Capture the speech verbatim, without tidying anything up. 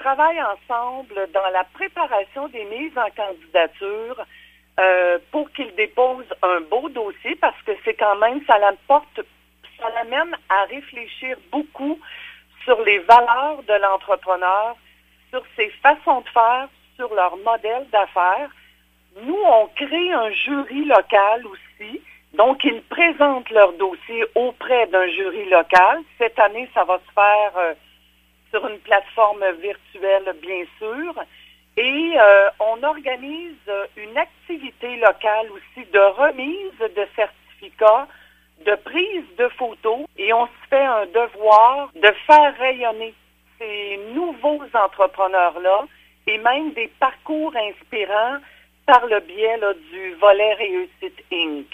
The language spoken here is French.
travaille ensemble dans la préparation des mises en candidature euh, pour qu'ils déposent un beau dossier parce que c'est quand même, ça l'apporte, ça l'amène à réfléchir beaucoup sur les valeurs de l'entrepreneur, sur ses façons de faire, sur leur modèle d'affaires. Nous, on crée un jury local aussi. Donc, ils présentent leur dossier auprès d'un jury local. Cette année, ça va se faire euh, sur une plateforme virtuelle, bien sûr. Et euh, on organise une activité locale aussi de remise de certificats, de prise de photos. Et on se fait un devoir de faire rayonner ces nouveaux entrepreneurs-là et même des parcours inspirants par le biais là, du volet Réussite Inc